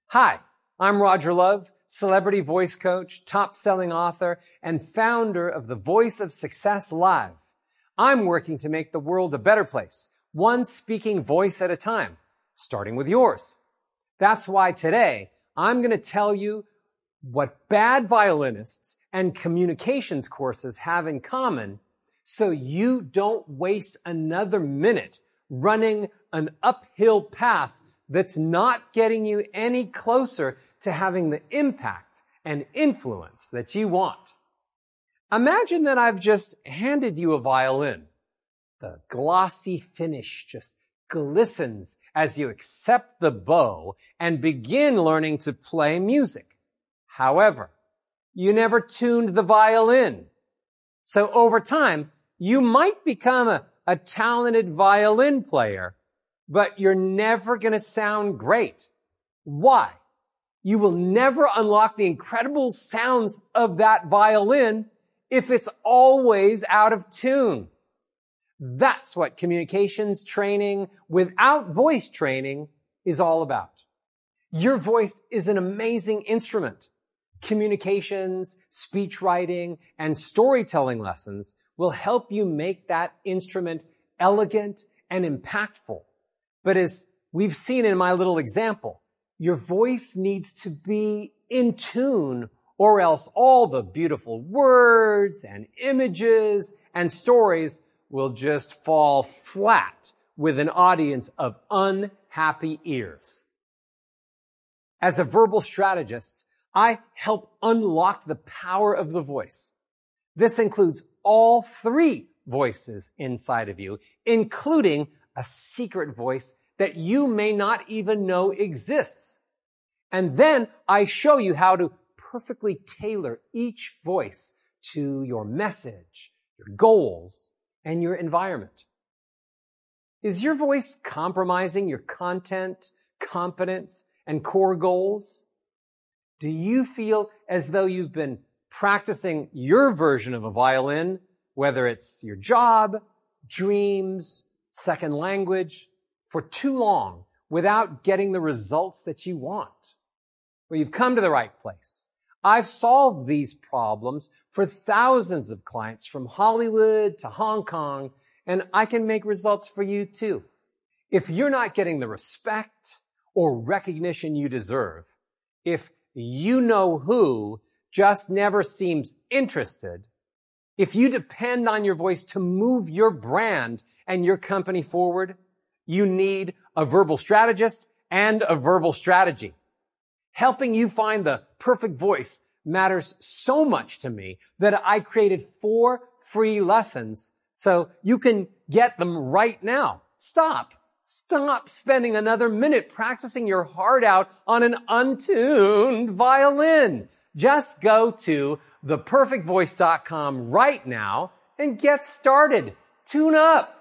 Hi, I'm Roger Love, celebrity voice coach, top-selling author, and founder of the Voice of Success Live. I'm working to make the world a better place, one speaking voice at a time, starting with yours. That's why today I'm going to tell you what bad violinists and communications courses have in common so you don't waste another minute running an uphill path that's not getting you any closer to having the impact and influence that you want. Imagine that I've just handed you a violin. The glossy finish just glistens as you accept the bow and begin learning to play music. However, you never tuned the violin. So over time, you might become a talented violin player, but you're never going to sound great. Why? You will never unlock the incredible sounds of that violin if it's always out of tune. That's what communications training without voice training is all about. Your voice is an amazing instrument. Communications, speech writing, and storytelling lessons will help you make that instrument elegant and impactful. But as we've seen in my little example, your voice needs to be in tune, or else all the beautiful words and images and stories will just fall flat with an audience of unhappy ears. As a verbal strategist, I help unlock the power of the voice. This includes all three voices inside of you, including a secret voice that you may not even know exists. And then I show you how to perfectly tailor each voice to your message, your goals, and your environment. Is your voice compromising your content, competence, and core goals? Do you feel as though you've been practicing your version of a violin, whether it's your job, dreams, second language, for too long without getting the results that you want? Well, you've come to the right place. I've solved these problems for thousands of clients from Hollywood to Hong Kong, and I can make results for you too. If you're not getting the respect or recognition you deserve, if you know who just never seems interested, if you depend on your voice to move your brand and your company forward, you need a verbal strategist and a verbal strategy. Helping you find the perfect voice matters so much to me that I created 4 free lessons so you can get them right now. Stop spending another minute practicing your heart out on an untuned violin. Just go to theperfectvoice.com right now and get started. Tune up.